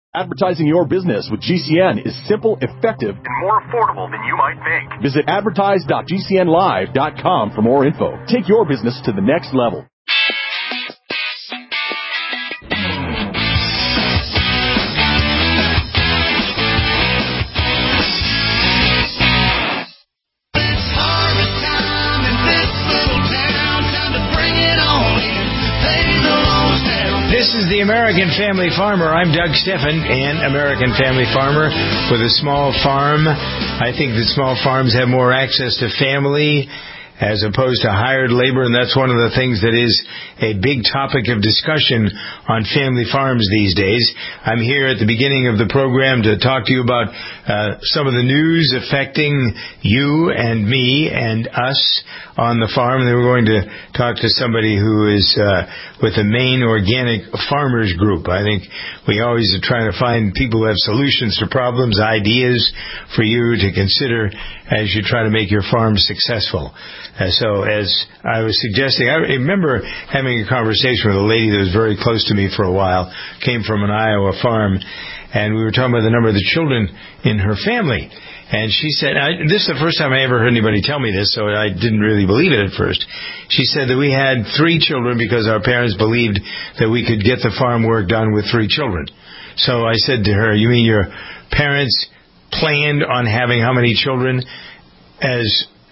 Advertising your business with GCN is simple, effective, and more affordable than you might think. Visit advertise.gcnlive.com for more info. Take your business to the next level. This is the American Family Farmer. I'm Doug Steffen, an American Family Farmer with a small farm. I think that small farms have more access to family as opposed to hired labor, and that's one of the things that is a big topic of discussion on family farms these days. I'm here at the beginning of the program to talk to you about some of the news affecting you and me and us on the farm. And then we're going to talk to somebody who is with the Maine Organic Farmers Group. I think we always are trying to find people who have solutions to problems, ideas for you to consider as you try to make your farm successful. So as I was suggesting, I remember having a conversation with a lady that was very close to me for a while, came from an Iowa farm, and we were talking about the number of the children in her family. And she said, this is the first time I ever heard anybody tell me this, so I didn't really believe it at first. She said that we had 3 children because our parents believed that we could get the farm work done with 3 children. So I said to her, you mean your parents planned on having how many children as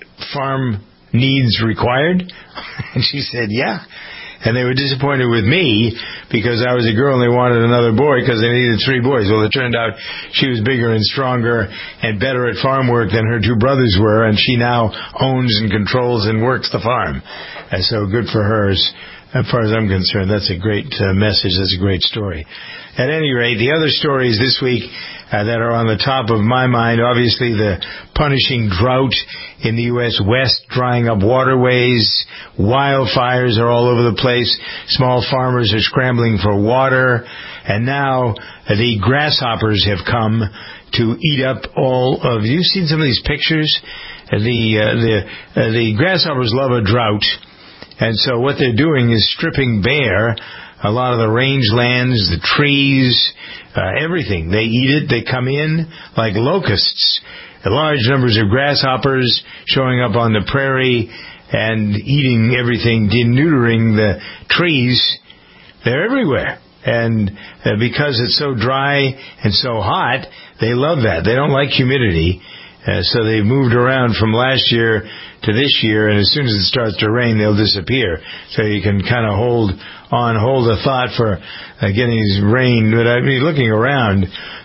farm needs required? And she said, yeah. And they were disappointed with me because I was a girl and they wanted another boy because they needed 3 boys. Well, it turned out she was bigger and stronger and better at farm work than her 2 brothers were, and she now owns and controls and works the farm. And so good for her. As far as I'm concerned, that's a great message. That's a great story. At any rate, the other stories this week that are on the top of my mind, obviously the punishing drought in the U.S. West, drying up waterways, wildfires are all over the place, small farmers are scrambling for water, and now the grasshoppers have come to eat up all of... You've seen some of these pictures? The grasshoppers love a drought. And so what they're doing is stripping bare a lot of the rangelands, the trees, everything. They eat it. They come in like locusts. Large numbers of grasshoppers showing up on the prairie and eating everything, deneutering the trees. They're everywhere. And because it's so dry and so hot, they love that. They don't like humidity. So they've moved around from last year to this year, and as soon as it starts to rain, they'll disappear. So you can kind of hold a thought for getting rain. But I mean, looking around,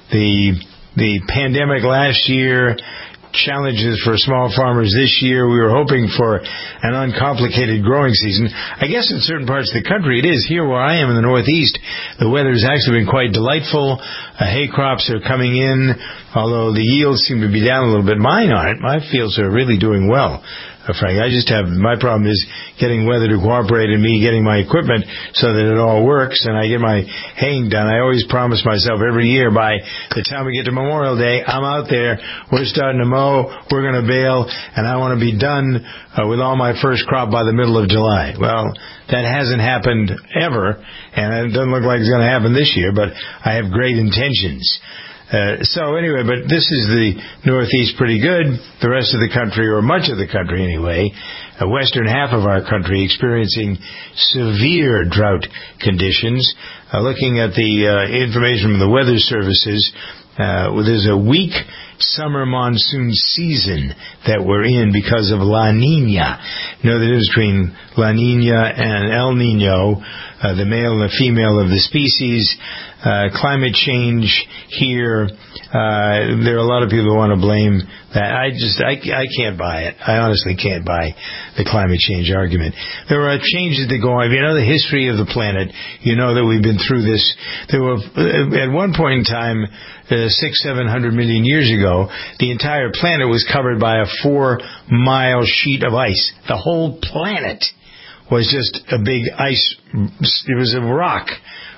the pandemic last year, challenges for small farmers this year. We were hoping for an uncomplicated growing season. I guess in certain parts of the country it is. Here where I am in the Northeast, the weather has actually been quite delightful. Hay crops are coming in, although the yields seem to be down a little bit. Mine aren't. My fields are really doing well. Frank, my problem is getting weather to cooperate and me getting my equipment so that it all works and I get my haying done. I always promise myself every year by the time we get to Memorial Day, I'm out there, we're starting to mow, we're going to bale, and I want to be done with all my first crop by the middle of July. Well, that hasn't happened ever, and it doesn't look like it's going to happen this year, but I have great intentions. So anyway, but this is the Northeast pretty good. The rest of the country, or much of the country anyway, the western half of our country experiencing severe drought conditions. Looking at the information from the weather services, there's a weak summer monsoon season that we're in because of La Nina. You know the difference between La Nina and El Nino, the male and the female of the species. Climate change here, there are a lot of people who want to blame that. I can't buy it. I honestly can't buy the climate change argument. There are changes that go on. If you know the history of the planet, you know that we've been through this. There were, at one point in time, 600-700 million years ago, the entire planet was covered by a 4-mile sheet of ice. The whole planet was just a big ice. It was a rock.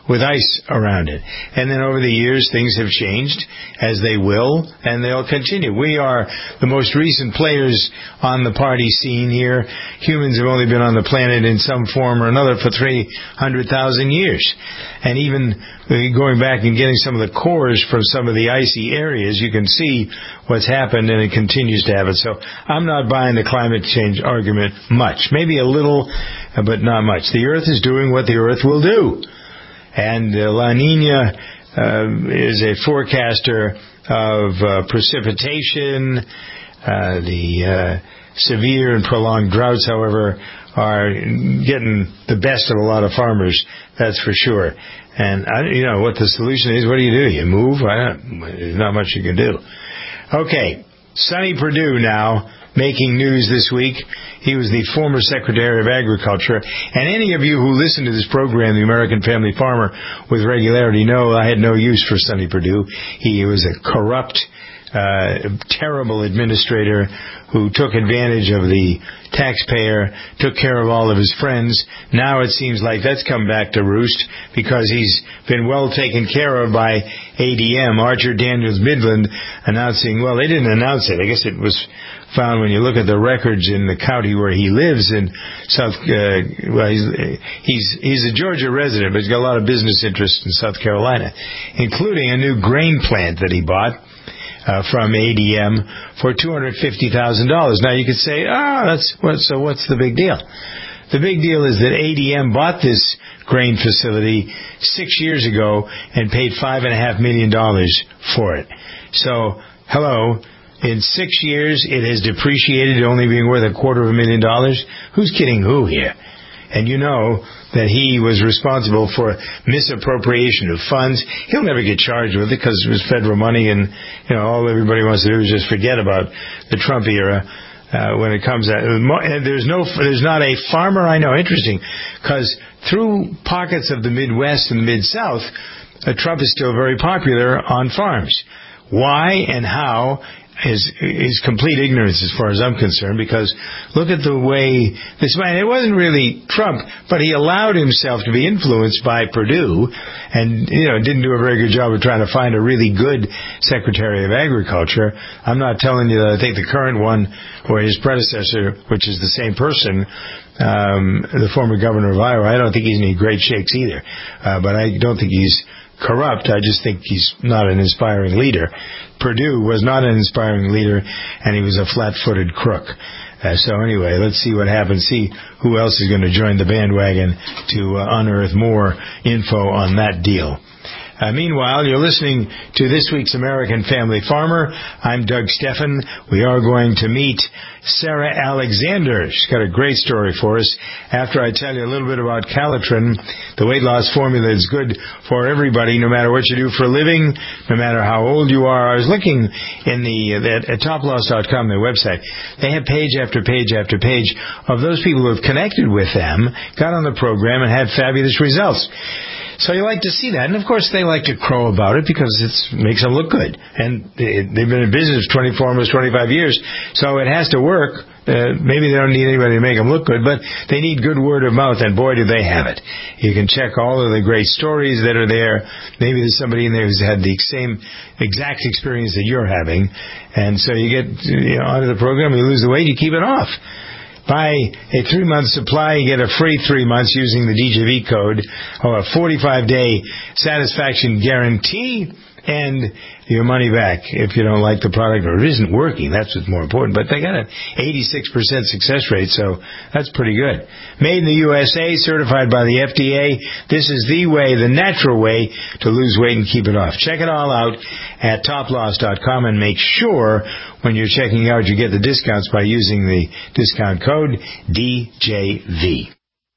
with ice around it. And then over the years, things have changed, as they will, and they'll continue. We are the most recent players on the party scene here. Humans have only been on the planet in some form or another for 300,000 years. And even going back and getting some of the cores from some of the icy areas, you can see what's happened, and it continues to happen. So I'm not buying the climate change argument much. Maybe a little, but not much. The Earth is doing what the Earth will do. And La Nina is a forecaster of precipitation. The severe and prolonged droughts, however, are getting the best of a lot of farmers, that's for sure. And, what the solution is, what do? You move? There's not much you can do. Okay, Sonny Perdue now making news this week. He was the former Secretary of Agriculture. And any of you who listen to this program, The American Family Farmer, with regularity know I had no use for Sonny Perdue. He was a corrupt, terrible administrator who took advantage of the taxpayer, took care of all of his friends. Now it seems like that's come back to roost because he's been well taken care of by ADM. Archer Daniels Midland announcing, well, they didn't announce it. I guess it was found when you look at the records in the county where he lives in he's a Georgia resident, but he's got a lot of business interests in South Carolina, including a new grain plant that he bought from ADM for $250,000. Now you could say, so what's the big deal? The big deal is that ADM bought this grain facility 6 years ago and paid $5.5 million for it. So, hello, in 6 years it has depreciated, only being worth $250,000. Who's kidding who here? And you know that he was responsible for misappropriation of funds. He'll never get charged with it because it was federal money, and all everybody wants to do is just forget about the Trump era when it comes out. There's not a farmer I know. Interesting, because through pockets of the Midwest and the Mid-South, Trump is still very popular on farms. Why and how is complete ignorance as far as I'm concerned, because look at the way this man, it wasn't really Trump, but he allowed himself to be influenced by Perdue and, didn't do a very good job of trying to find a really good Secretary of Agriculture. I'm not telling you that I think the current one or his predecessor, which is the same person, the former governor of Iowa, I don't think he's in any great shakes either. But I don't think he's corrupt. I just think he's not an inspiring leader. Perdue was not an inspiring leader, and he was a flat-footed crook. So anyway, let's see what happens. See who else is going to join the bandwagon to unearth more info on that deal. Meanwhile, you're listening to this week's American Family Farmer. I'm Doug Steffen. We are going to meet Sarah Alexander. She's got a great story for us. After I tell you a little bit about Calitrin, the weight loss formula is good for everybody, no matter what you do for a living, no matter how old you are. I was looking at toploss.com, their website. They have page after page after page of those people who have connected with them, got on the program, and had fabulous results. So you like to see that. And, of course, they like to crow about it because it makes them look good. And they've been in business almost 25 years, so it has to work. Maybe they don't need anybody to make them look good, but they need good word of mouth, and boy, do they have it. You can check all of the great stories that are there. Maybe there's somebody in there who's had the same exact experience that you're having. And so you get onto the program, you lose the weight, you keep it off. Buy a 3-month supply, you get a free 3 months using the DJV code, or a 45-day satisfaction guarantee, and your money back if you don't like the product or it isn't working. That's what's more important. But they got an 86% success rate, so that's pretty good. Made in the USA, certified by the FDA. This is the way, the natural way to lose weight and keep it off. Check it all out at toploss.com and make sure when you're checking out you get the discounts by using the discount code DJV.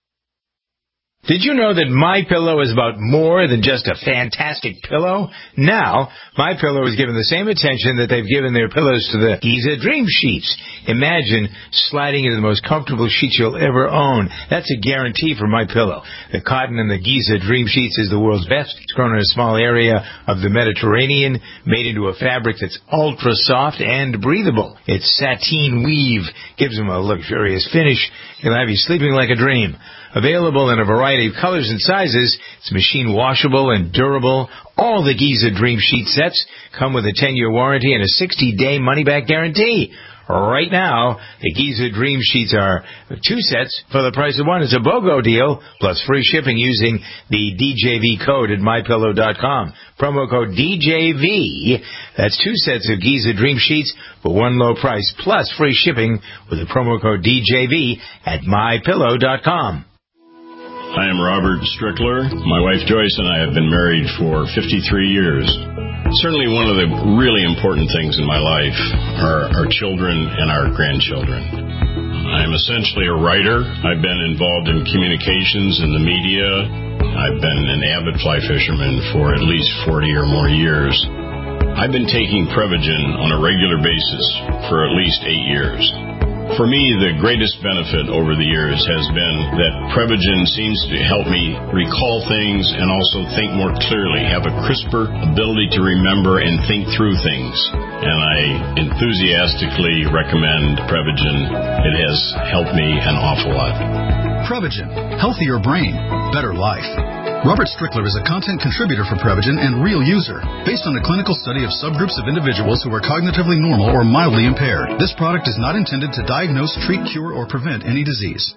Did you know that MyPillow is about more than just a fantastic pillow? Now, MyPillow is given the same attention that they've given their pillows to the Giza Dream Sheets. Imagine sliding into the most comfortable sheets you'll ever own. That's a guarantee for MyPillow. The cotton in the Giza Dream Sheets is the world's best. It's grown in a small area of the Mediterranean, made into a fabric that's ultra soft and breathable. Its sateen weave gives them a luxurious finish. It'll have you sleeping like a dream. Available in a variety of colors and sizes. It's machine washable and durable. All the Giza Dream Sheet sets come with a 10-year warranty and a 60-day money-back guarantee. Right now, the Giza Dream Sheets are 2 sets for the price of 1. It's a BOGO deal, plus free shipping using the DJV code at MyPillow.com. Promo code DJV. That's 2 sets of Giza Dream Sheets for 1 low price, plus free shipping with the promo code DJV at MyPillow.com. I am Robert Strickler. My wife Joyce and I have been married for 53 years. Certainly one of the really important things in my life are our children and our grandchildren. I am essentially a writer. I've been involved in communications and the media. I've been an avid fly fisherman for at least 40 or more years. I've been taking Prevagen on a regular basis for at least 8 years. For me, the greatest benefit over the years has been that Prevagen seems to help me recall things and also think more clearly, have a crisper ability to remember and think through things. And I enthusiastically recommend Prevagen. It has helped me an awful lot. Prevagen. Healthier brain. Better life. Robert Strickler is a content contributor for Prevagen and real user, based on a clinical study of subgroups of individuals who are cognitively normal or mildly impaired. This product is not intended to diagnose, treat, cure, or prevent any disease.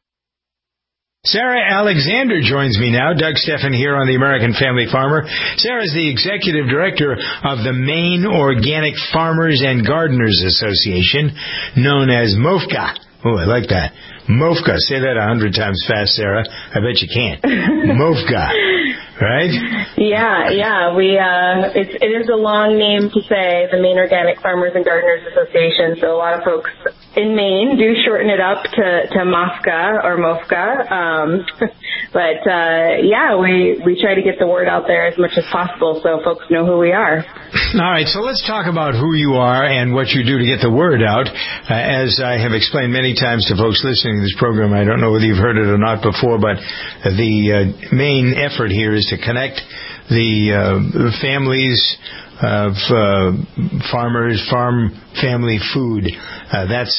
Sarah Alexander joins me now. Doug Steffen here on the American Family Farmer. Sarah is the executive director of the Maine Organic Farmers and Gardeners Association, known as MOFGA. Oh, I like that. MOFGA. Say that 100 times fast, Sarah. I bet you can't. MOFGA. Right? Yeah. It is a long name to say, the Maine Organic Farmers and Gardeners Association. So a lot of folks in Maine do shorten it up to MOFGA or MOFGA. We try to get the word out there as much as possible so folks know who we are. All right, so let's talk about who you are and what you do to get the word out. As I have explained many times to folks listening to this program, I don't know whether you've heard it or not before, but the main effort here is to connect the families of farmers, farm family food. That's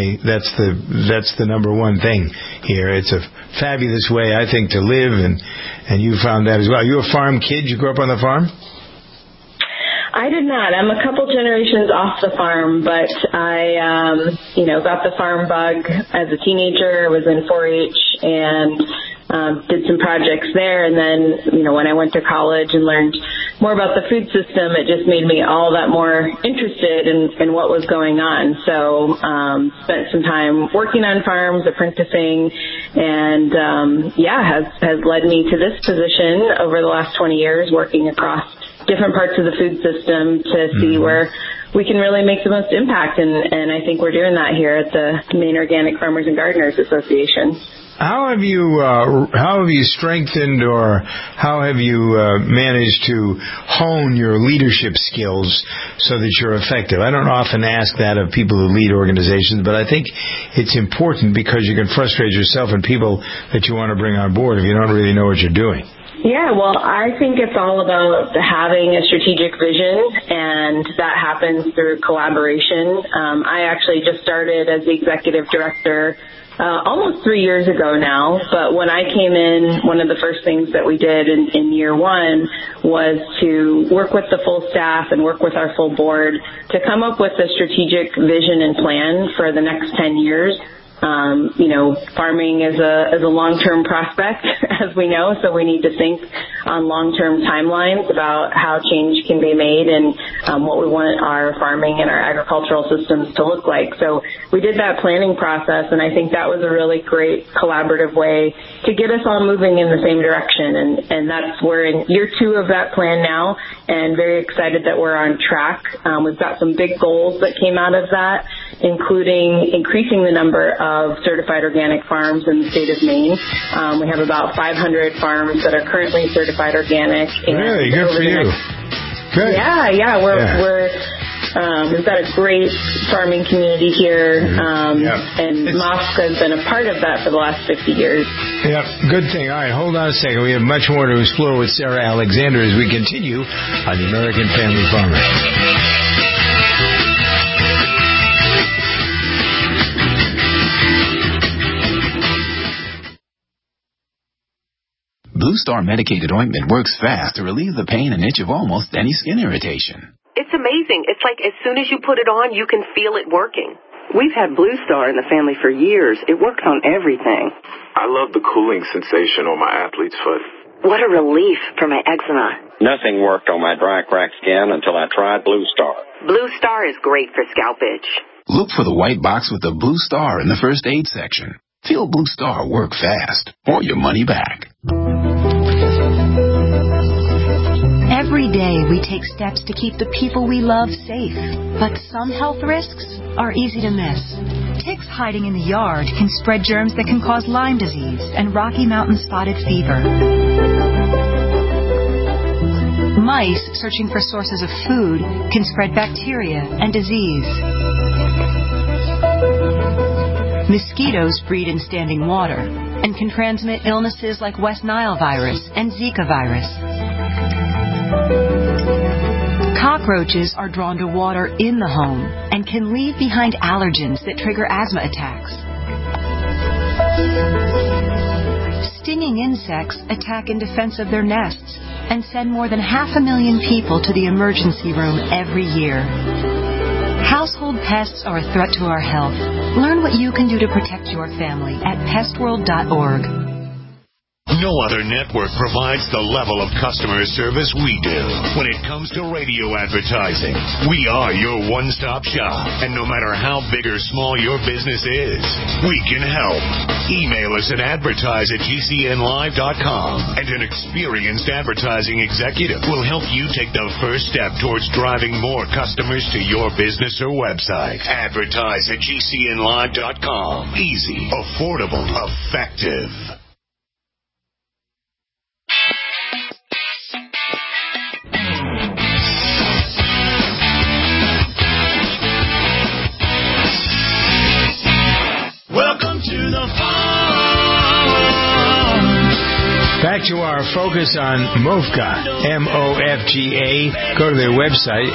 the number one thing here. It's a fabulous way, I think, to live, and you found that as well. Are you a farm kid? You grew up on the farm? I did not. I'm a couple generations off the farm, but I, got the farm bug as a teenager. Was in 4-H and did some projects there. And then, when I went to college and learned more about the food system, it just made me all that more interested in what was going on. So spent some time working on farms, apprenticing, and has led me to this position over the last 20 years, working across different parts of the food system to see where we can really make the most impact. And I think we're doing that here at the Maine Organic Farmers and Gardeners Association. How have you strengthened, or how have you managed to hone your leadership skills so that you're effective? I don't often ask that of people who lead organizations, but I think it's important because you can frustrate yourself and people that you want to bring on board if you don't really know what you're doing. Yeah, well, I think it's all about having a strategic vision, and that happens through collaboration. I actually just started as the executive director almost 3 years ago now, but when I came in, one of the first things that we did in year one was to work with the full staff and work with our full board to come up with a strategic vision and plan for the next 10 years. Farming is a long-term prospect, as we know, so we need to think on long-term timelines about how change can be made and what we want our farming and our agricultural systems to look like. So we did that planning process, and I think that was a really great collaborative way to get us all moving in the same direction. And we're in year 2 of that plan now, and very excited that we're on track. We've got some big goals that came out of that, including increasing the number of certified organic farms in the state of Maine. We have about 500 farms that are currently certified organic. Really? Good for you. Good. Yeah. We've got a great farming community here, and MOFGA has been a part of that for the last 50 years. Yeah, good thing. All right, hold on a second. We have much more to explore with Sarah Alexander as we continue on the American Family Farmer. Blue Star medicated ointment works fast to relieve the pain and itch of almost any skin irritation. It's amazing. It's like as soon as you put it on, you can feel it working. We've had Blue Star in the family for years. It works on everything. I love the cooling sensation on my athlete's foot. What a relief for my eczema. Nothing worked on my dry, cracked skin until I tried Blue Star. Blue Star is great for scalp itch. Look for the white box with the Blue Star in the first aid section. Feel Blue Star work fast, or your money back. Every day we take steps to keep the people we love safe, but some health risks are easy to miss. Ticks hiding in the yard can spread germs that can cause Lyme disease and Rocky Mountain spotted fever. Mice searching for sources of food can spread bacteria and disease. Mosquitoes breed in standing water and can transmit illnesses like West Nile virus and Zika virus. Cockroaches are drawn to water in the home and can leave behind allergens that trigger asthma attacks. Stinging insects attack in defense of their nests and send more than 500,000 people to the emergency room every year. Household pests are a threat to our health. Learn what you can do to protect your family at pestworld.org. No other network provides the level of customer service we do. When it comes to radio advertising, we are your one-stop shop. And no matter how big or small your business is, we can help. Email us at advertise@gcnlive.com, and an experienced advertising executive will help you take the first step towards driving more customers to your business or website. Advertise@gcnlive.com. Easy, affordable, effective. Welcome to the farm. Back to our focus on MOFGA, MOFGA. Go to their website,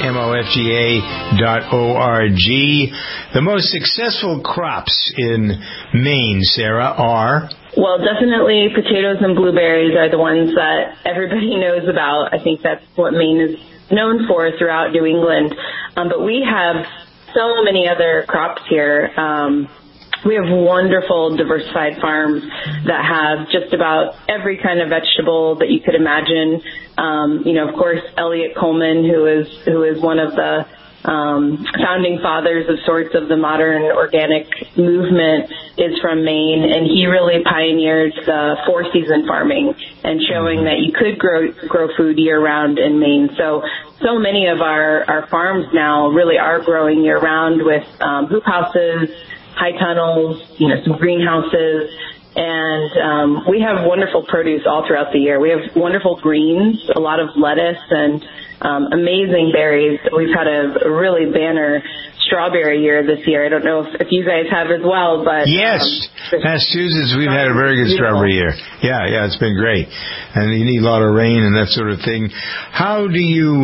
mofga.org. The most successful crops in Maine, Sarah, are? Well, definitely potatoes and blueberries are the ones that everybody knows about. I think that's what Maine is known for throughout New England. But we have so many other crops here. We have wonderful diversified farms that have just about every kind of vegetable that you could imagine. Of course, Elliot Coleman, who is one of the founding fathers of sorts of the modern organic movement, is from Maine, and he really pioneered the four-season farming and showing that you could grow food year-round in Maine. So many of our farms now really are growing year-round with hoop houses, high tunnels, some greenhouses, and we have wonderful produce all throughout the year. We have wonderful greens, a lot of lettuce, and amazing berries. We've had a really banner strawberry year this year. I don't know if you guys have as well, but yes, Massachusetts, we've had a very good strawberry year. Yeah, it's been great, and you need a lot of rain and that sort of thing. How do you,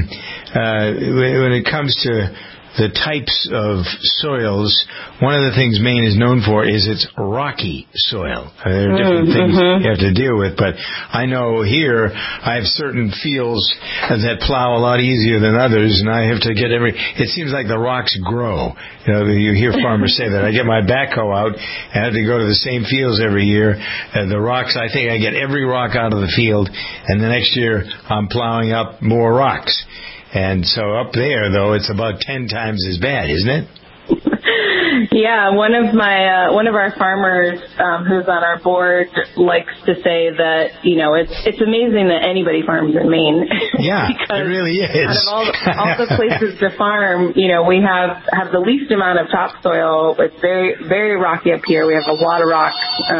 when it comes to the types of soils, one of the things Maine is known for is its rocky soil. There are different things you have to deal with, but I know here I have certain fields that plow a lot easier than others, and I have to get it seems like the rocks grow. You hear farmers say that. I get my backhoe out, and I have to go to the same fields every year. The rocks, I think I get every rock out of the field, and the next year I'm plowing up more rocks. And so up there, though, it's about 10 times as bad, isn't it? Yeah, one of our farmers who's on our board likes to say that it's amazing that anybody farms in Maine. Yeah, it really is. Out of all the places to farm, we have the least amount of topsoil. It's very, very rocky up here. We have a lot of rocks.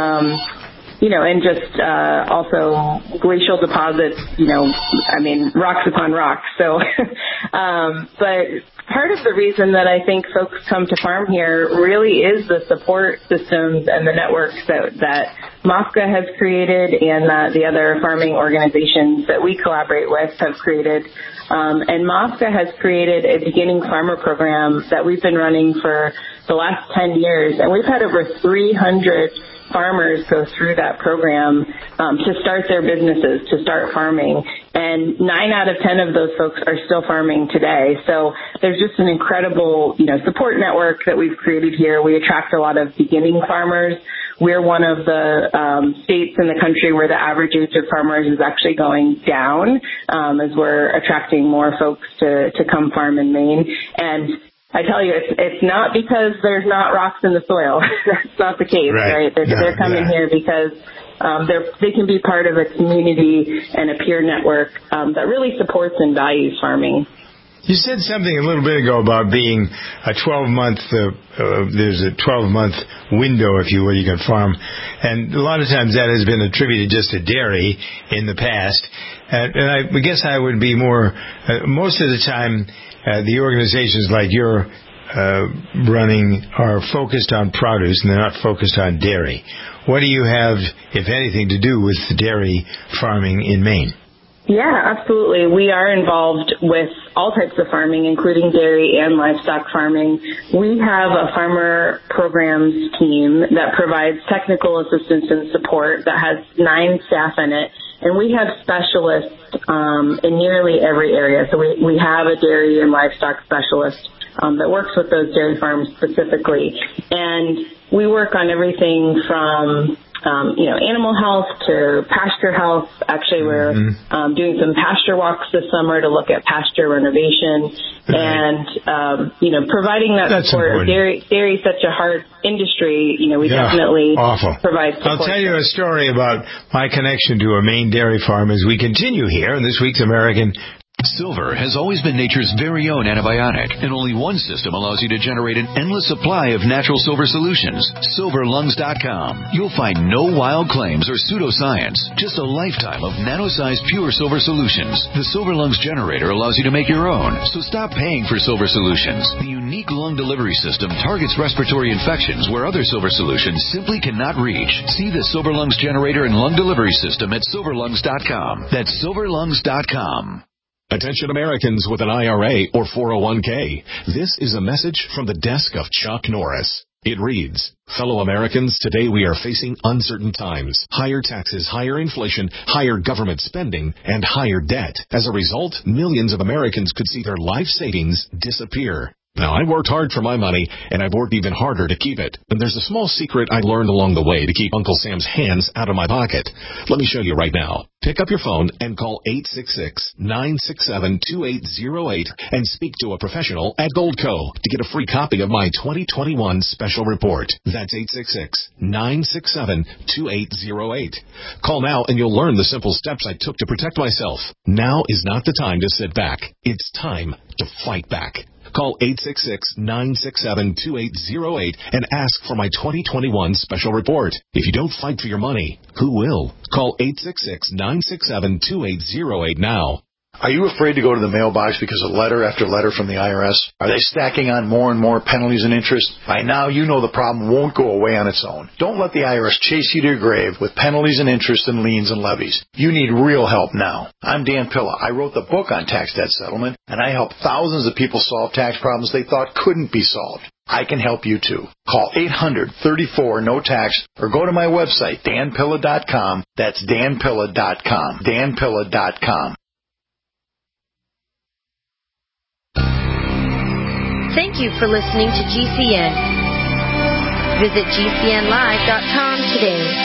And just also glacial deposits, rocks upon rocks. So, but part of the reason that I think folks come to farm here really is the support systems and the networks that MOFGA has created and that the other farming organizations that we collaborate with have created. And MOFGA has created a beginning farmer program that we've been running for the last 10 years, and we've had over 300 farmers go through that program to start their businesses, to start farming. And 9 out of 10 of those folks are still farming today. So there's just an incredible, support network that we've created here. We attract a lot of beginning farmers. We're one of the states in the country where the average age of farmers is actually going down as we're attracting more folks to come farm in Maine. And I tell you, it's not because there's not rocks in the soil. That's not the case, right? They're coming here because they can be part of a community and a peer network that really supports and values farming. You said something a little bit ago about being a 12-month, there's a 12-month window, if you will, you can farm. And a lot of times that has been attributed just to dairy in the past. And I guess I would be more, most of the time, the organizations like you're running are focused on produce and they're not focused on dairy. What do you have, if anything, to do with dairy farming in Maine? Yeah, absolutely. We are involved with all types of farming, including dairy and livestock farming. We have a farmer programs team that provides technical assistance and support that has 9 staff in it. And we have specialists in nearly every area. So we have a dairy and livestock specialist that works with those dairy farms specifically. And we work on everything from animal health to pasture health. Actually, we're doing some pasture walks this summer to look at pasture renovation and, providing that support. Dairy is such a hard industry. We definitely provide support. I'll tell you a story about my connection to a Maine dairy farm as we continue here in this week's American. Silver has always been nature's very own antibiotic, and only one system allows you to generate an endless supply of natural silver solutions. SilverLungs.com. You'll find no wild claims or pseudoscience, just a lifetime of nano-sized pure silver solutions. The Silver Lungs generator allows you to make your own, so stop paying for silver solutions. The unique lung delivery system targets respiratory infections where other silver solutions simply cannot reach. See the Silver Lungs generator and lung delivery system at SilverLungs.com. That's SilverLungs.com. Attention Americans with an IRA or 401k. This is a message from the desk of Chuck Norris. It reads, fellow Americans, today we are facing uncertain times. Higher taxes, higher inflation, higher government spending, and higher debt. As a result, millions of Americans could see their life savings disappear. Now, I worked hard for my money, and I've worked even harder to keep it. And there's a small secret I learned along the way to keep Uncle Sam's hands out of my pocket. Let me show you right now. Pick up your phone and call 866-967-2808 and speak to a professional at Goldco to get a free copy of my 2021 special report. That's 866-967-2808. Call now and you'll learn the simple steps I took to protect myself. Now is not the time to sit back. It's time to fight back. Call 866-967-2808 and ask for my 2021 special report. If you don't fight for your money, who will? Call 866-967-2808 now. Are you afraid to go to the mailbox because of letter after letter from the IRS? Are they stacking on more and more penalties and interest? By now, you know the problem won't go away on its own. Don't let the IRS chase you to your grave with penalties and interest and liens and levies. You need real help now. I'm Dan Pilla. I wrote the book on tax debt settlement, and I help thousands of people solve tax problems they thought couldn't be solved. I can help you too. Call 800-34-NO-TAX or go to my website, danpilla.com. That's danpilla.com. danpilla.com. Thank you for listening to GCN. Visit GCNlive.com today.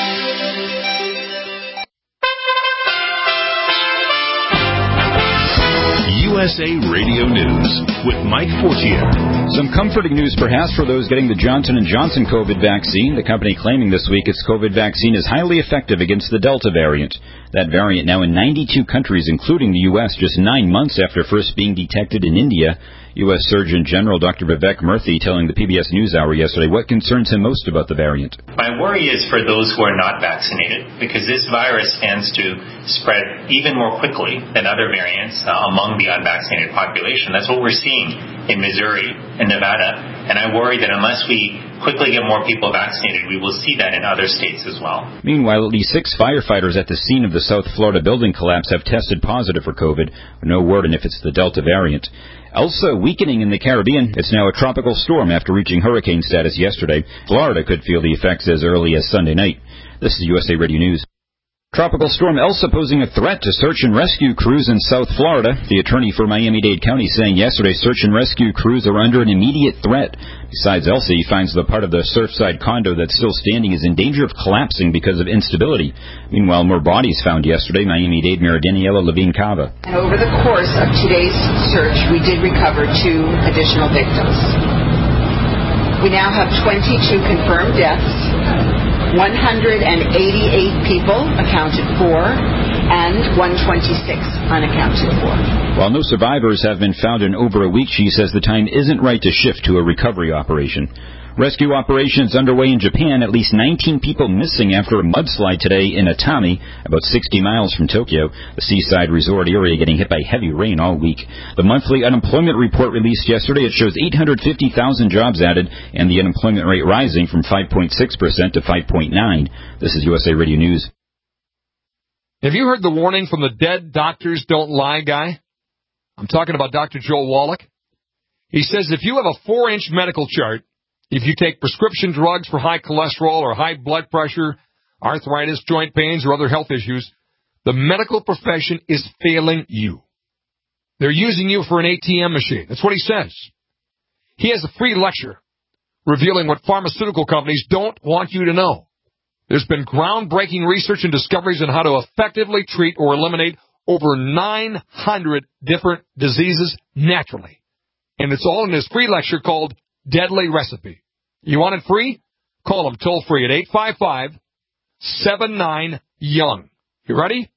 USA Radio News with Mike Fortier. Some comforting news perhaps for those getting the Johnson & Johnson COVID vaccine. The company claiming this week its COVID vaccine is highly effective against the Delta variant. That variant now in 92 countries, including the U.S., just 9 months after first being detected in India. U.S. Surgeon General Dr. Vivek Murthy telling the PBS NewsHour yesterday what concerns him most about the variant. My worry is for those who are not vaccinated, because this virus tends to spread even more quickly than other variants among the unvaccinated. unvaccinated population. That's what we're seeing in Missouri and Nevada. And I worry that unless we quickly get more people vaccinated, we will see that in other states as well. Meanwhile, at least 6 firefighters at the scene of the South Florida building collapse have tested positive for COVID. No word on if it's the Delta variant. Elsa weakening in the Caribbean. It's now a tropical storm after reaching hurricane status yesterday. Florida could feel the effects as early as Sunday night. This is USA Radio News. Tropical storm Elsa posing a threat to search and rescue crews in South Florida. The attorney for Miami-Dade County saying yesterday search and rescue crews are under an immediate threat. Besides Elsa, he finds the part of the Surfside condo that's still standing is in danger of collapsing because of instability. Meanwhile, more bodies found yesterday. Miami-Dade Mayor Daniela Levine Cava. And over the course of today's search, we did recover 2 additional victims. We now have 22 confirmed deaths. 188 people accounted for, and 126 unaccounted for. While no survivors have been found in over a week, she says the time isn't right to shift to a recovery operation. Rescue operations underway in Japan. At least 19 people missing after a mudslide today in Atami, about 60 miles from Tokyo. The seaside resort area getting hit by heavy rain all week. The monthly unemployment report released yesterday, it shows 850,000 jobs added and the unemployment rate rising from 5.6% to 5.9%. This is USA Radio News. Have you heard the warning from the Dead Doctors Don't Lie guy? I'm talking about Dr. Joel Wallach. He says if you have a 4-inch medical chart, if you take prescription drugs for high cholesterol or high blood pressure, arthritis, joint pains, or other health issues, the medical profession is failing you. They're using you for an ATM machine. That's what he says. He has a free lecture revealing what pharmaceutical companies don't want you to know. There's been groundbreaking research and discoveries on how to effectively treat or eliminate over 900 different diseases naturally. And it's all in this free lecture called Deadly Recipe. You want it free? Call them toll free at 855-79-YOUNG. You ready?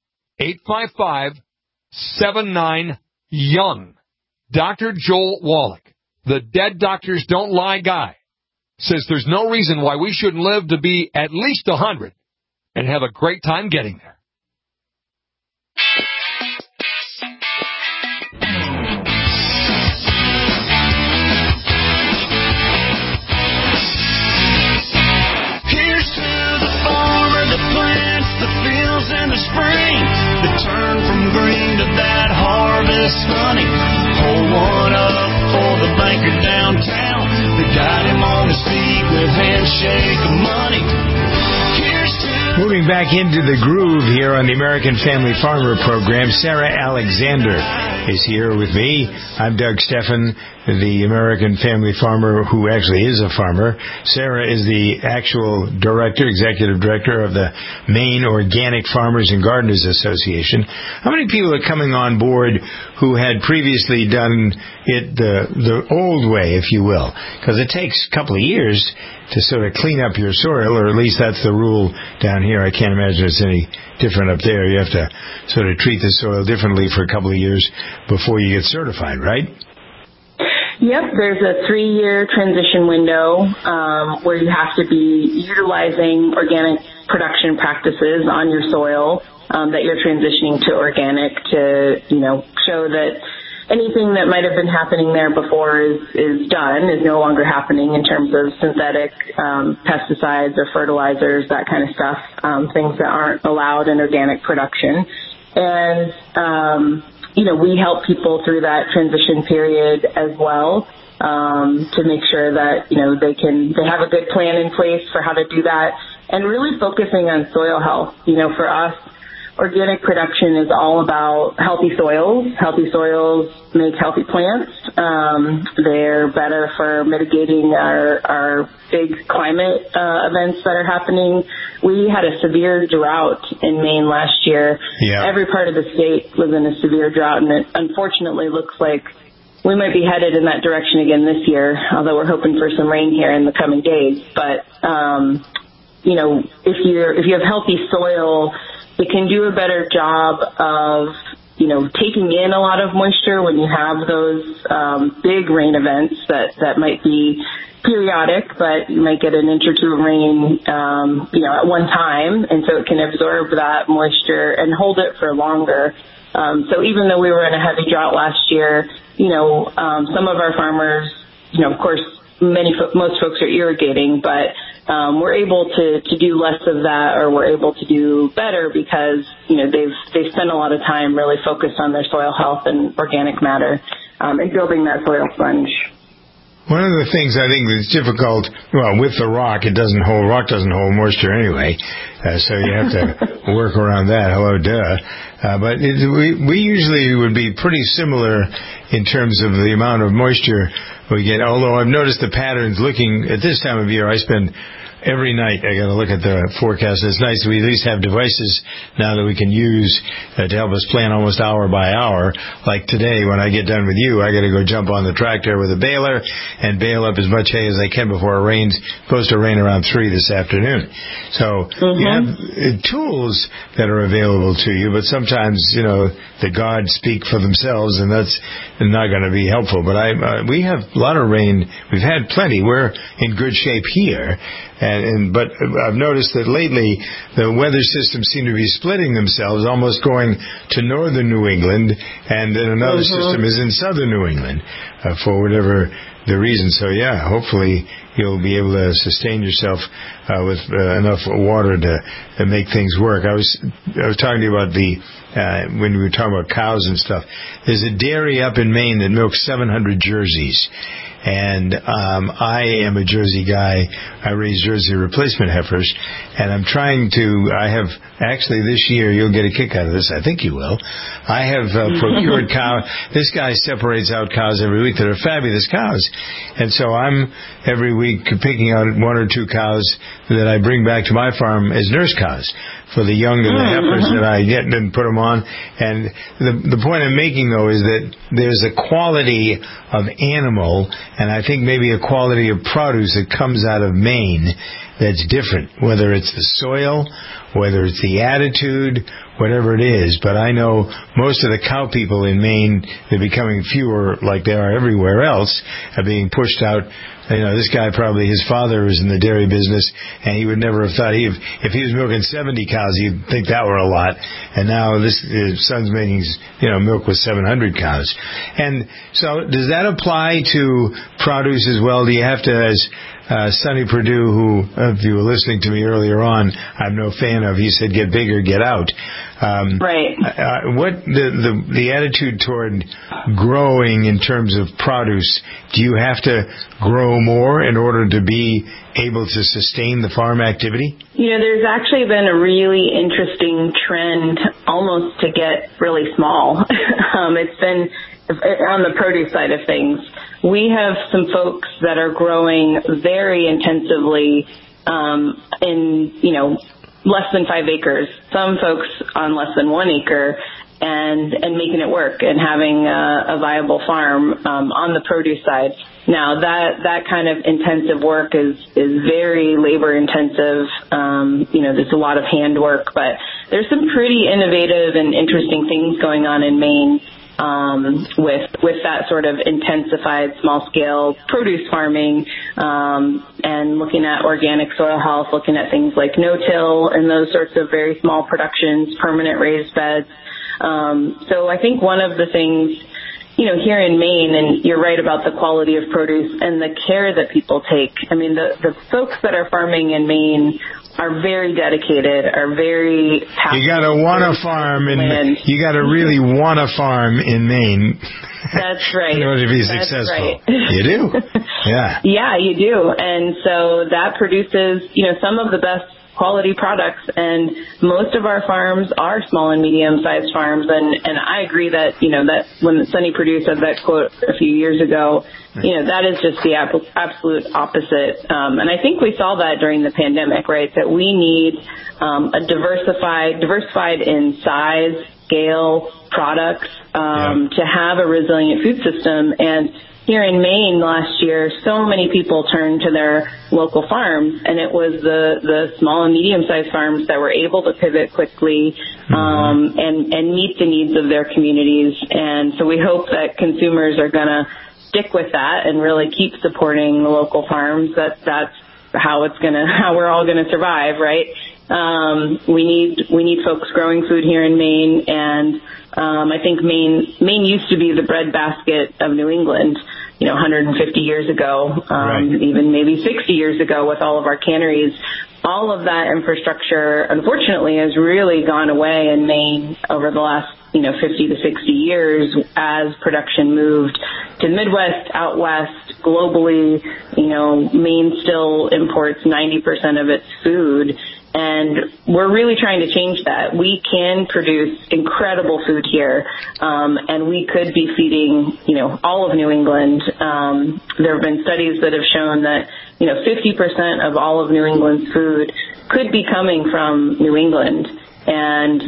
855-79-YOUNG. Dr. Joel Wallach, the Dead Doctors Don't Lie guy, says there's no reason why we shouldn't live to be at least 100 and have a great time getting there. In the spring, that turn from green to that harvest honey. Hold one up for the banker downtown. They got him on his feet with handshake of money. Moving back into the groove here on the American Family Farmer program, Sarah Alexander is here with me. I'm Doug Steffen, the American Family Farmer who actually is a farmer. Sarah is the actual executive director of the Maine Organic Farmers and Gardeners Association. How many people are coming on board who had previously done it the old way, if you will? Because it takes a couple of years to sort of clean up your soil, or at least that's the rule down here. I can't imagine it's any different up there. You have to sort of treat the soil differently for a couple of years before you get certified, right? Yep, there's a 3-year transition window where you have to be utilizing organic production practices on your soil that you're transitioning to organic to, show that anything that might have been happening there before is no longer happening in terms of synthetic pesticides or fertilizers, that kind of stuff, things that aren't allowed in organic production. And, we help people through that transition period as well to make sure that, they have a good plan in place for how to do that, and really focusing on soil health. For us, organic production is all about healthy soils. Healthy soils make healthy plants. They're better for mitigating our big climate events that are happening. We had a severe drought in Maine last year. Yeah. Every part of the state was in a severe drought, and it unfortunately looks like we might be headed in that direction again this year, although we're hoping for some rain here in the coming days. But, if you have healthy soil, it can do a better job of, taking in a lot of moisture when you have those big rain events that might be periodic, but you might get an inch or two of rain, at one time, and so it can absorb that moisture and hold it for longer. So even though we were in a heavy drought last year, some of our farmers, of course, most folks are irrigating, but we're able to do less of that, or we're able to do better because, they've spent a lot of time really focused on their soil health and organic matter and building that soil sponge. One of the things I think that's difficult, with the rock, rock doesn't hold moisture anyway, so you have to work around that. Hello, duh. But we usually would be pretty similar in terms of the amount of moisture we get, although I've noticed the patterns looking at this time of year. I spend every night I got to look at the forecast. It's nice we at least have devices now that we can use to help us plan almost hour by hour. Like today, when I get done with you, I got to go jump on the tractor with a baler and bale up as much hay as I can before it rains. It's supposed to rain around 3 this afternoon. So you have tools that are available to you, but sometimes, the gods speak for themselves, and that's not going to be helpful. But we have a lot of rain. We've had plenty. We're in good shape here. But I've noticed that lately the weather systems seem to be splitting themselves, almost going to northern New England, and then another system is in southern New England for whatever the reason. So hopefully you'll be able to sustain yourself with enough water to make things work. I was talking to you about when we were talking about cows and stuff. There's a dairy up in Maine that milks 700 jerseys. And I am a Jersey guy. I raise Jersey replacement heifers, and I have actually this year, you'll get a kick out of this, I think you will. I have procured cow. This guy separates out cows every week that are fabulous cows. And so I'm every week picking out 1 or 2 cows that I bring back to my farm as nurse cows for the young and the heifers that I get and put them on. And the point I'm making, though, is that there's a quality of animal, and I think maybe a quality of produce that comes out of Maine that's different, whether it's the soil, whether it's the attitude, whatever it is. But I know most of the cow people in Maine, they're becoming fewer like they are everywhere else, are being pushed out. This guy probably, his father was in the dairy business, and he would never have thought, if he was milking 70 cows, he'd think that were a lot. And now his son's making, milk with 700 cows. And so does that apply to produce as well? Do you have to, as Sonny Perdue, who, if you were listening to me earlier on, I'm no fan of, he said, get bigger, get out. Right. What the attitude toward growing in terms of produce? Do you have to grow more in order to be able to sustain the farm activity? There's actually been a really interesting trend almost to get really small. It's been on the produce side of things. We have some folks that are growing very intensively in, less than 5 acres. Some folks on less than 1 acre, and making it work and having a viable farm on the produce side. Now that kind of intensive work is very labor intensive. There's a lot of hand work, but there's some pretty innovative and interesting things going on in Maine. With that sort of intensified small-scale produce farming, and looking at organic soil health, looking at things like no-till and those sorts of very small productions, permanent raised beds. So I think one of the things, here in Maine, and you're right about the quality of produce and the care that people take. I mean, the folks that are farming in Maine are very dedicated, are very passionate. You got to want to farm, and you got to really want to farm in Maine. That's right. In order to be successful. Right. You do. Yeah. Yeah, you do. And so that produces, some of the best quality products, and most of our farms are small and medium-sized farms, and I agree that, that when Sonny Perdue said that quote a few years ago, that is just the absolute opposite. And I think we saw that during the pandemic, right, that we need a diversified in size, scale, products to have a resilient food system. And here in Maine last year, so many people turned to their local farms, and it was the small and medium-sized farms that were able to pivot quickly and meet the needs of their communities. And so we hope that consumers are going to stick with that and really keep supporting the local farms. That's how we're all going to survive, right? We need folks growing food here in Maine, and I think Maine used to be the breadbasket of New England, 150 years ago, even maybe 60 years ago with all of our canneries. All of that infrastructure, unfortunately, has really gone away in Maine over the last 50 to 60 years as production moved to the Midwest, out west, globally. Maine still imports 90% of its food, and we're really trying to change that. We can produce incredible food here, and we could be feeding, all of New England. There have been studies that have shown that, 50% of all of New England's food could be coming from New England. And,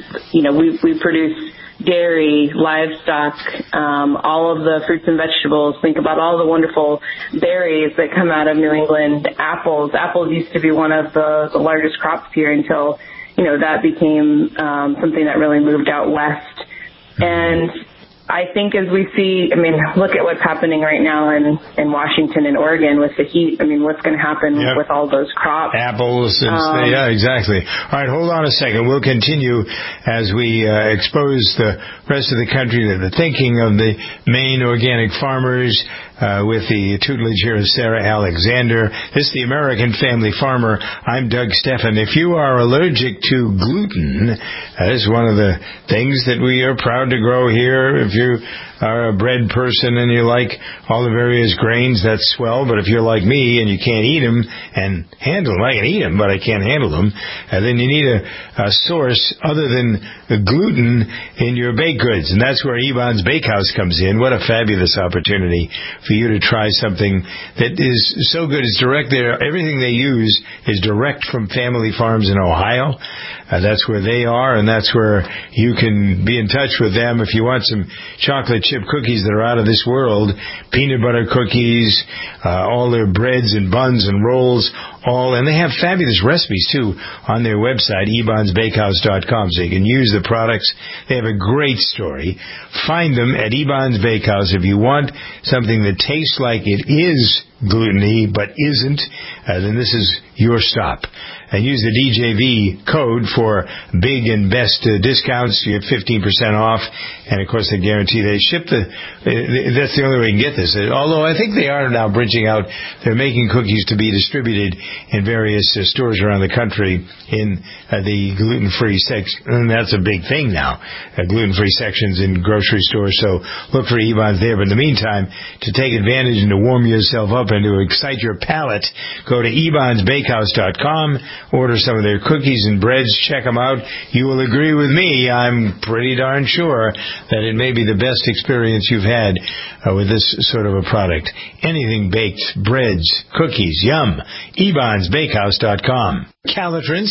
we produce dairy, livestock, all of the fruits and vegetables. Think about all the wonderful berries that come out of New England. Apples used to be one of the largest crops here until, that became something that really moved out west. And I think as we see, look at what's happening right now in Washington and Oregon with the heat. What's going to happen with all those crops? Apples. Yeah, exactly. All right, hold on a second. We'll continue as we expose the rest of the country to the thinking of the Maine organic farmers with the tutelage here of Sarah Alexander. This is the American Family Farmer. I'm Doug Stephan. If you are allergic to gluten, this is one of the things that we are proud to grow here. If you are a bread person and you like all the various grains, that's swell. But if you're like me and you can't eat them and handle them, I can eat them, but I can't handle them, then you need a source other than the gluten in your baked goods. And that's where Ebon's Bakehouse comes in. What a fabulous opportunity for you to try something that is so good. It's direct there. Everything they use is direct from family farms in Ohio. That's where they are, and that's where you can be in touch with them if you want some chocolate chip cookies that are out of this world, peanut butter cookies, all their breads and buns and rolls, and they have fabulous recipes too on their website, ebonsbakehouse.com, so you can use the products. They have a great story. Find them at Ebon's Bakehouse. If you want something that tastes like it is gluten-y but isn't, then this is your stop. And use the DJV code for big and best discounts. You get 15% off. And, of course, they guarantee they ship that's the only way you can get this. Although I think they are now branching out. They're making cookies to be distributed in various stores around the country in the gluten-free section. And that's a big thing now, gluten-free sections in grocery stores. So look for Ebon's there. But in the meantime, to take advantage and to warm yourself up and to excite your palate, go to ebonsbakehouse.com. Order some of their cookies and breads. Check them out. You will agree with me. I'm pretty darn sure that it may be the best experience you've had with this sort of a product. Anything baked, breads, cookies, yum. ebonsbakehouse.com. Calotren,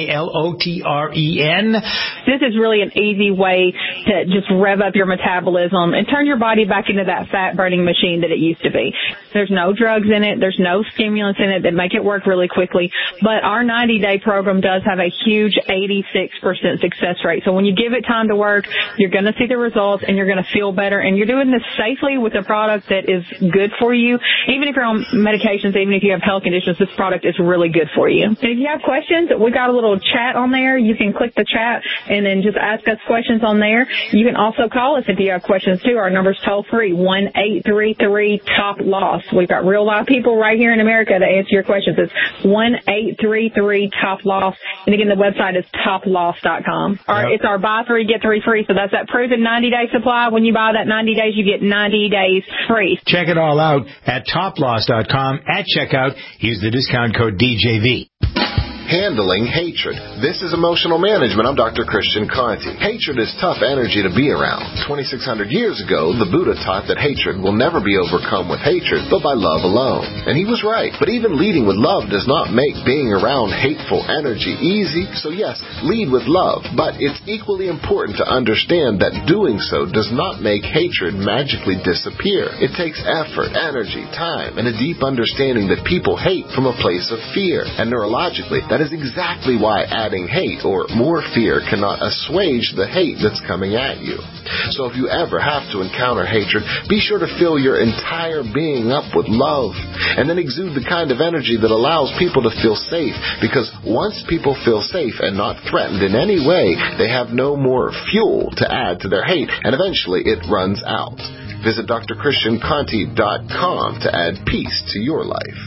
Calotren. This is really an easy way to just rev up your metabolism and turn your body back into that fat-burning machine that it used to be. There's no drugs in it. There's no stimulants in it that make it work really quickly. But our 90-day program does have a huge 86% success rate. So when you give it time to work, you're going to see the results and you're going to feel better. And you're doing this safely with a product that is good for you. Even if you're on medications, even if you have health conditions, this product is really good for you. And if you have questions, we got a little chat on there. You can click the chat and then just ask us questions on there. You can also call us if you have questions too. Our number's toll free, 1-833-TOP-LOSS. We've got real live people right here in America to answer your questions. It's 1-833-TOP-LOSS. And again, the website is toploss.com. It's our buy 3, get 3 free. So that's that proven 90-day supply. When you buy that 90 days, you get 90 days free. Check it all out at toploss.com. At checkout, use the discount code DJV. Handling hatred. This is Emotional Management. I'm Dr. Christian Conti. Hatred is tough energy to be around. 2,600 years ago, the Buddha taught that hatred will never be overcome with hatred, but by love alone. And he was right. But even leading with love does not make being around hateful energy easy. So yes, lead with love. But it's equally important to understand that doing so does not make hatred magically disappear. It takes effort, energy, time, and a deep understanding that people hate from a place of fear. And neurologically, that That is exactly why adding hate or more fear cannot assuage the hate that's coming at you. So if you ever have to encounter hatred, be sure to fill your entire being up with love, and then exude the kind of energy that allows people to feel safe, because once people feel safe and not threatened in any way, they have no more fuel to add to their hate, and eventually it runs out. Visit drchristianconti.com to add peace to your life.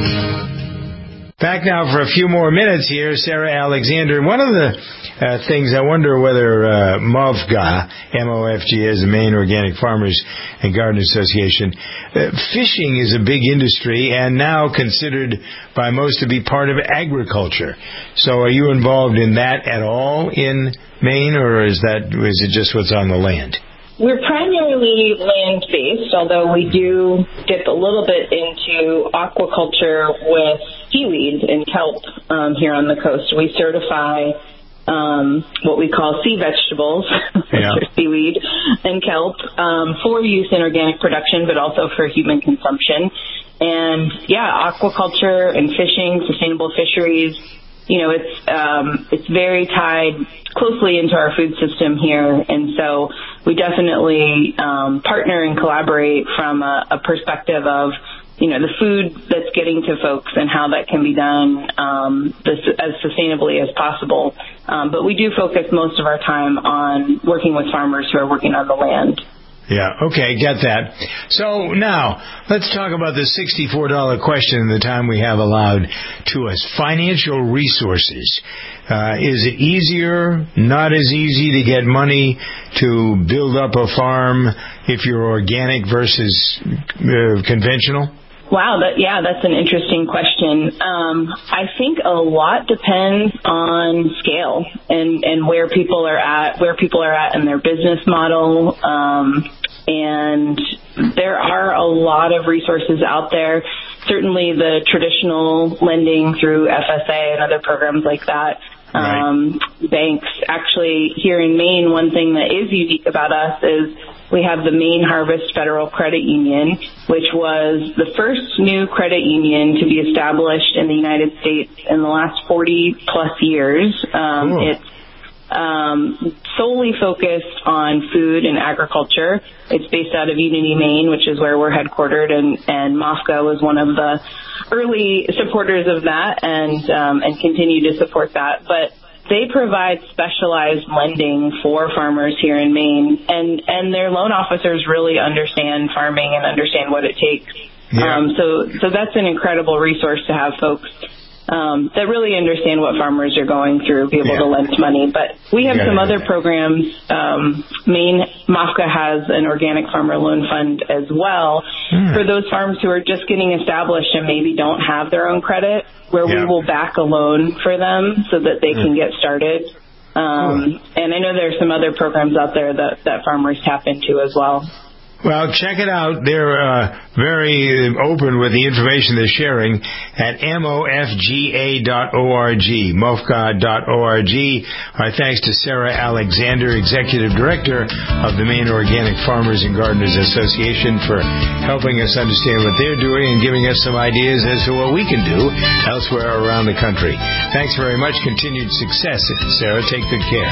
Back now for a few more minutes here, Sarah Alexander. One of the things I wonder whether MOFGA, M-O-F-G, as the Maine Organic Farmers and Garden Association, fishing is a big industry and now considered by most to be part of agriculture. So are you involved in that at all in Maine, or is it just what's on the land? We're primarily land-based, although we do dip a little bit into aquaculture with seaweed and kelp here on the coast. We certify what we call sea vegetables, which are seaweed and kelp, for use in organic production, but also for human consumption. And, aquaculture and fishing, sustainable fisheries, it's very tied closely into our food system here, and so we definitely partner and collaborate from a perspective of, the food that's getting to folks and how that can be done as sustainably as possible. But we do focus most of our time on working with farmers who are working on the land. Yeah, okay, get that. So now, let's talk about the $64 question in the time we have allowed to us. Financial resources. Is it easier, not as easy to get money to build up a farm if you're organic versus conventional? Wow, that's an interesting question. I think a lot depends on scale and where people are at in their business model. And there are a lot of resources out there. Certainly the traditional lending through FSA and other programs like that. Banks, actually, here in Maine, one thing that is unique about us is we have the Maine Harvest Federal Credit Union, which was the first new credit union to be established in the United States in the last 40-plus years. It's solely focused on food and agriculture. It's based out of Unity, Maine, which is where we're headquartered, and MOFGA was one of the early supporters of that and continue to support that. But they provide specialized lending for farmers here in Maine, and their loan officers really understand farming and understand what it takes. So that's an incredible resource to have folks that really understand what farmers are going through, be able to lend money. But we have some other programs. Maine MOFGA has an organic farmer loan fund as well for those farms who are just getting established and maybe don't have their own credit, where we will back a loan for them so that they can get started. And I know there are some other programs out there that farmers tap into as well. Well, check it out. They're very open with the information they're sharing at mofga.org, mofga.org. Our thanks to Sarah Alexander, Executive Director of the Maine Organic Farmers and Gardeners Association, for helping us understand what they're doing and giving us some ideas as to what we can do elsewhere around the country. Thanks very much. Continued success, Sarah. Take good care.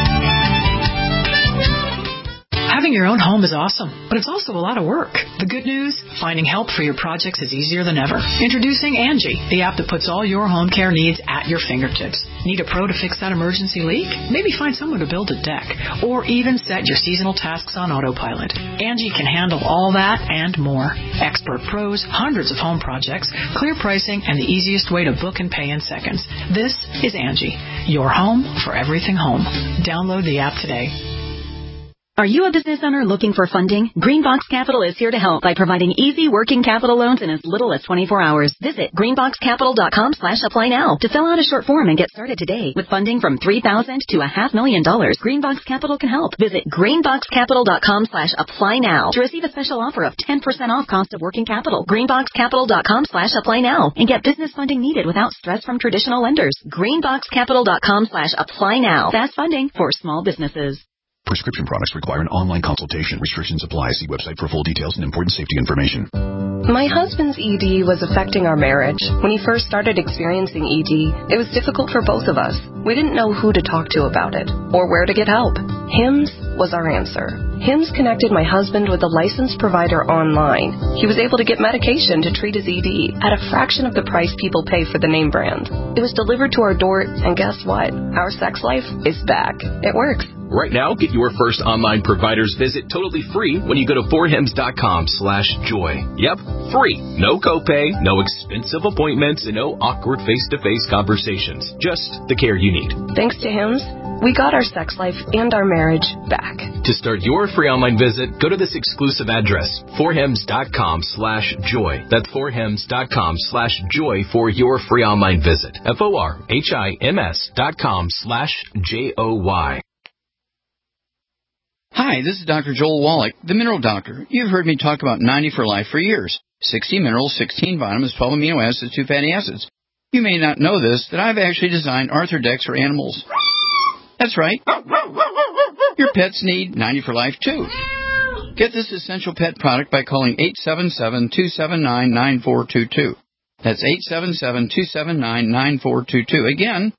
Having your own home is awesome, but it's also a lot of work. The good news? Finding help for your projects is easier than ever. Introducing Angie, the app that puts all your home care needs at your fingertips. Need a pro to fix that emergency leak? Maybe find someone to build a deck, or even set your seasonal tasks on autopilot. Angie can handle all that and more. Expert pros, hundreds of home projects, clear pricing, and the easiest way to book and pay in seconds. This is Angie, your home for everything home. Download the app today. Are you a business owner looking for funding? Greenbox Capital is here to help by providing easy working capital loans in as little as 24 hours. Visit greenboxcapital.com/apply now to fill out a short form and get started today. With funding from $3,000 to $500,000, Greenbox Capital can help. Visit greenboxcapital.com/apply now to receive a special offer of 10% off cost of working capital. Greenboxcapital.com/apply now and get business funding needed without stress from traditional lenders. Greenboxcapital.com/apply now. Fast funding for small businesses. Prescription products require an online consultation. Restrictions apply. See website for full details and important safety information. My husband's ED was affecting our marriage. When he first started experiencing ED, it was difficult for both of us. We didn't know who to talk to about it or where to get help. HIMSS was our answer. HIMSS connected my husband with a licensed provider online. He was able to get medication to treat his ED at a fraction of the price people pay for the name brand. It was delivered to our door, and guess what? Our sex life is back. It works. Right now, get your first online provider's visit totally free when you go to forhims.com/joy. Yep, free. No copay, no expensive appointments, and no awkward face-to-face conversations. Just the care you need. Thanks to HIMSS, we got our sex life and our marriage back. To start your free online visit, go to this exclusive address, forhims.com/joy. That's forhims.com/joy for your free online visit. forhims.com/joy. Hi, this is Dr. Joel Wallach, the Mineral Doctor. You've heard me talk about 90 for Life for years. 60 minerals, 16 vitamins, 12 amino acids, 2 fatty acids. You may not know this, that I've actually designed Arthrodex for animals. That's right. Your pets need 90 for Life, too. Get this essential pet product by calling 877-279-9422. That's 877-279-9422. Again,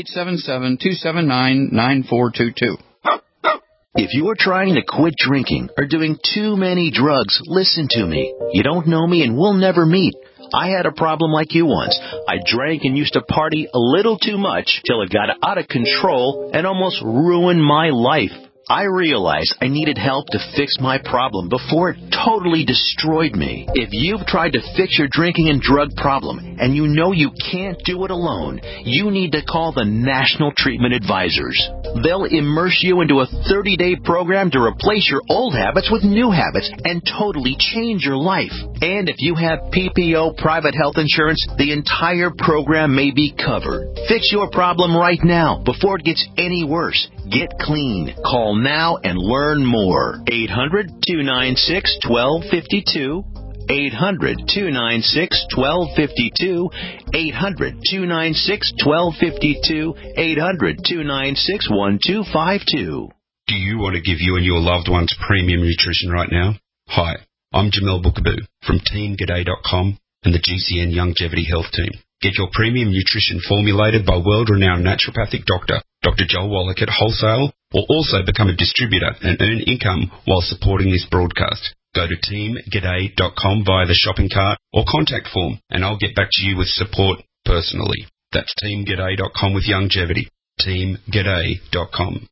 877-279-9422. If you are trying to quit drinking or doing too many drugs, listen to me. You don't know me and we'll never meet. I had a problem like you once. I drank and used to party a little too much till it got out of control and almost ruined my life. I realized I needed help to fix my problem before it totally destroyed me. If you've tried to fix your drinking and drug problem and you know you can't do it alone, you need to call the National Treatment Advisors. They'll immerse you into a 30-day program to replace your old habits with new habits and totally change your life. And if you have PPO private health insurance, the entire program may be covered. Fix your problem right now before it gets any worse. Get clean. Call now and learn more. 800-296-1252. 800-296-1252. 800-296-1252. 800-296-1252. Do you want to give you and your loved ones premium nutrition right now? Hi, I'm Jamel Bookaboo from TeamGaday.com and the GCN Longevity Health Team. Get your premium nutrition formulated by world-renowned naturopathic doctor, Dr. Joel Wallach at wholesale, or also become a distributor and earn income while supporting this broadcast. Go to teamgaday.com via the shopping cart or contact form, and I'll get back to you with support personally. That's teamgaday.com with longevity. teamgaday.com.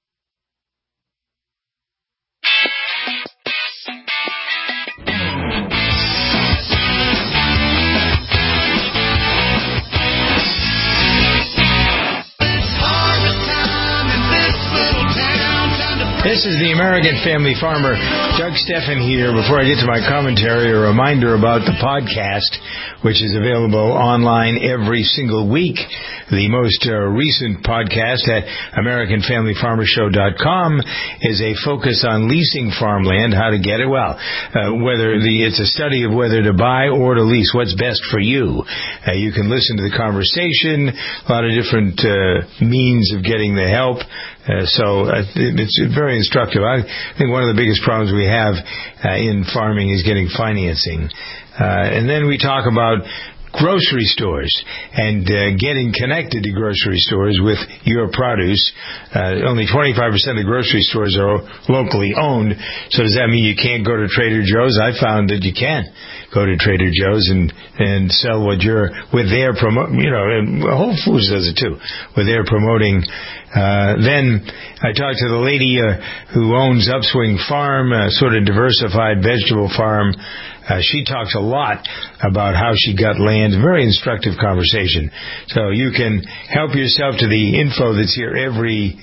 This is the American Family Farmer, Doug Steffen here. Before I get to my commentary, a reminder about the podcast, which is available online every single week. The most recent podcast at AmericanFamilyFarmerShow.com is a focus on leasing farmland, how to get it. Well, it's a study of whether to buy or to lease, what's best for you. You can listen to the conversation, a lot of different means of getting the help. So it's very instructive. I think one of the biggest problems we have in farming is getting financing. And then we talk about grocery stores and getting connected to grocery stores with your produce. Only 25% of grocery stores are locally owned. So does that mean you can't go to Trader Joe's? I found that you can go to Trader Joe's and sell what you're with their and Whole Foods does it too, with their promoting. Then I talked to the lady who owns Upswing Farm, a sort of diversified vegetable farm. She talks a lot about how she got land. Very instructive conversation. So you can help yourself to the info that's here every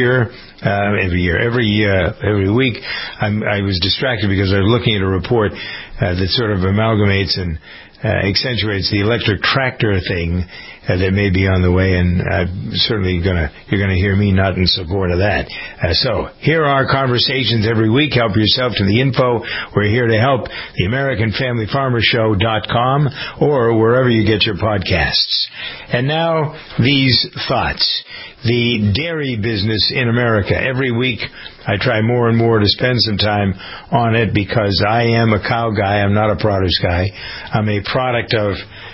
week. I was distracted because I was looking at a report that sort of amalgamates and accentuates the electric tractor thing that may be on the way, and you're going to hear me not in support of that. So here are conversations every week. Help yourself to the info. We're here to help. The AmericanFamilyFarmerShow.com or wherever you get your podcasts. And now these thoughts. The dairy business in America. Every week I try more and more to spend some time on it because I am a cow guy. I'm not a produce guy. I'm a product of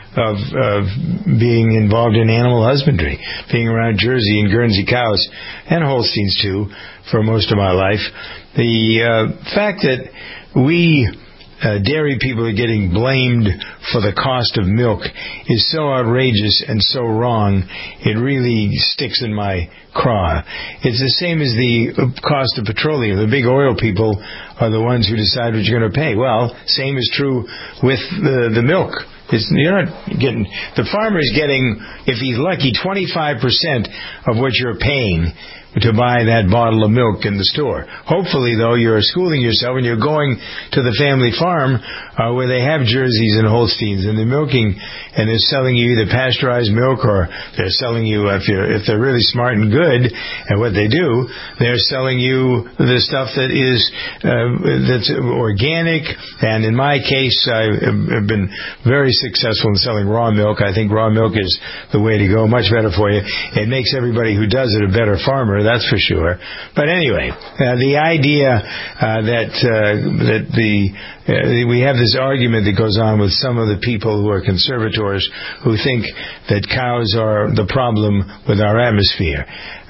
being involved in animal husbandry, being around Jersey and Guernsey cows, and Holsteins too, for most of my life. The fact that we dairy people are getting blamed for the cost of milk is so outrageous and so wrong, it really sticks in my craw. It's the same as the cost of petroleum. The big oil people are the ones who decide what you're going to pay. Well, same is true with the milk. You're not getting, the farmer's getting, if he's lucky, 25% of what you're paying to buy that bottle of milk in the store. Hopefully, though, you're schooling yourself and you're going to the family farm where they have Jerseys and Holsteins and they're milking and they're selling you either pasteurized milk or they're selling you, if they're really smart and good at what they do, they're selling you the stuff that is that's organic. And in my case, I've been very successful in selling raw milk. I think raw milk is the way to go, much better for you. It makes everybody who does it a better farmer. That's for sure. But anyway, the idea that we have this argument that goes on with some of the people who are conservators who think that cows are the problem with our atmosphere.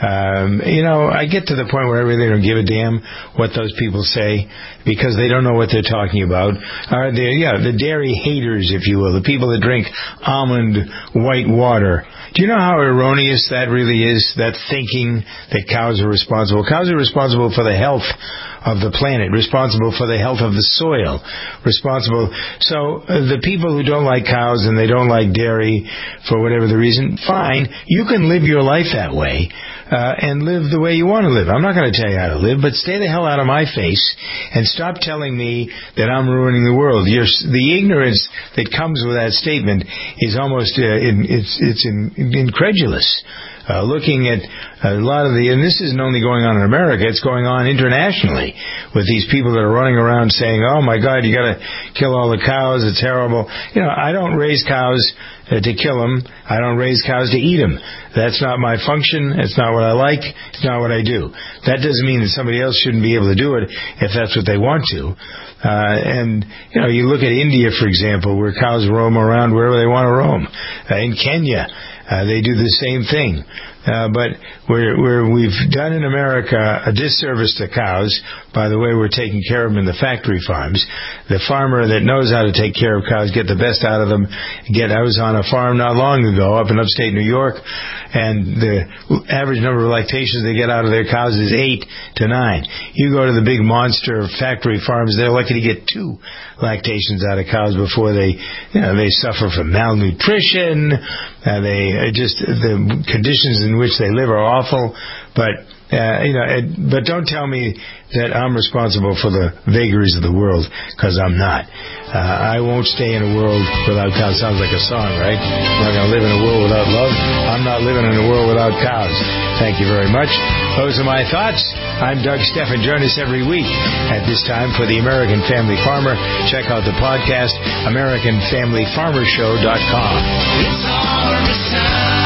I get to the point where I really don't give a damn what those people say because they don't know what they're talking about. The dairy haters, if you will, the people that drink almond white water. Do you know how erroneous that really is, that thinking that cows are responsible? Cows are responsible for the health of the planet, responsible for the health of the soil, responsible. So the people who don't like cows and they don't like dairy for whatever the reason, fine. You can live your life that way and live the way you want to live. I'm not going to tell you how to live, but stay the hell out of my face and stop telling me that I'm ruining the world. The ignorance that comes with that statement is almost incredulous. Looking at a lot of and this isn't only going on in America, it's going on internationally with these people that are running around saying, oh my God, you got to kill all the cows, it's terrible. I don't raise cows to kill them. I don't raise cows to eat them. That's not my function. It's not what I like. It's not what I do. That doesn't mean that somebody else shouldn't be able to do it if that's what they want to. You look at India, for example, where cows roam around wherever they want to roam. In Kenya, they do the same thing. But we've done in America a disservice to cows by the way we're taking care of them in the factory farms. The farmer that knows how to take care of cows get the best out of them. I was on a farm not long ago up in upstate New York, and the average number of lactations they get out of their cows is 8 to 9. You go to the big monster factory farms, they're lucky to get 2 lactations out of cows before they suffer from malnutrition. The conditions in which they live are awful, but don't tell me that I'm responsible for the vagaries of the world, because I'm not. I won't stay in a world without cows. Sounds like a song, right? I'm not going to live in a world without love. I'm not living in a world without cows. Thank you very much. Those are my thoughts. I'm Doug Steffen. Join us every week at this time for the American Family Farmer. Check out the podcast, AmericanFamilyFarmerShow.com. It's harvest time.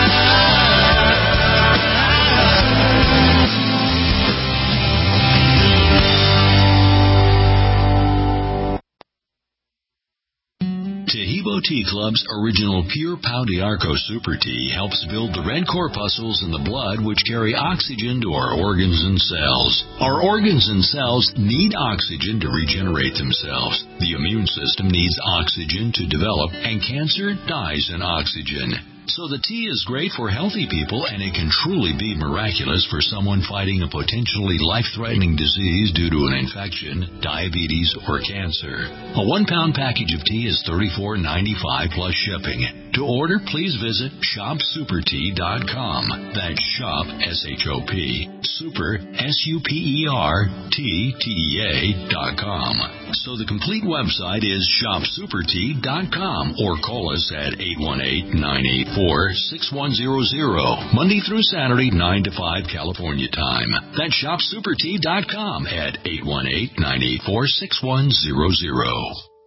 Taheebo Tea Club's original Pure Pau d'Arco Super Tea helps build the red corpuscles in the blood which carry oxygen to our organs and cells. Our organs and cells need oxygen to regenerate themselves. The immune system needs oxygen to develop, and cancer dies in oxygen. So the tea is great for healthy people, and it can truly be miraculous for someone fighting a potentially life-threatening disease due to an infection, diabetes, or cancer. A 1-pound package of tea is $34.95 plus shipping. To order, please visit shopsupertea.com. That's shop, S-H-O-P, super, SUPERTEA.com. So the complete website is shopsupertea.com, or call us at 818-984-6100, Monday through Saturday, 9 to 5 California time. That's shopsupertea.com at 818-984-6100.